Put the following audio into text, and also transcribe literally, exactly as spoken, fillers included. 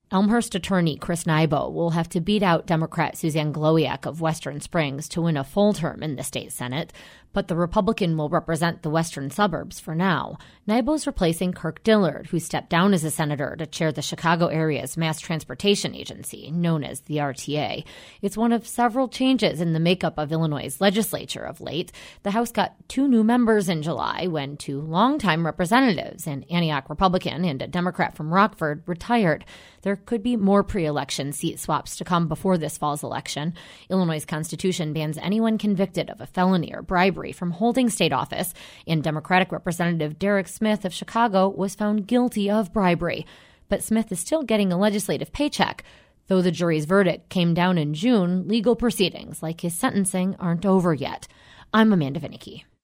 Elmhurst attorney Chris Nybo will have to beat out Democrat Suzanne Glowiak of Western Springs to win a full term in the state Senate, but the Republican will represent the western suburbs for now. Nybo's replacing Kirk Dillard, who stepped down as a senator to chair the Chicago area's mass transportation agency, known as the R T A. It's one of several changes in the makeup of Illinois' legislature of late. The House got two new members in July when two longtime representatives, an Antioch Republican and a Democrat from Rockford, retired. There could be more pre-election seat swaps to come before this fall's election. Illinois' Constitution bans anyone convicted of a felony or bribery from holding state office, and Democratic Representative Derek Smith of Chicago was found guilty of bribery. But Smith is still getting a legislative paycheck. Though the jury's verdict came down in June, legal proceedings like his sentencing aren't over yet. I'm Amanda Vinicky.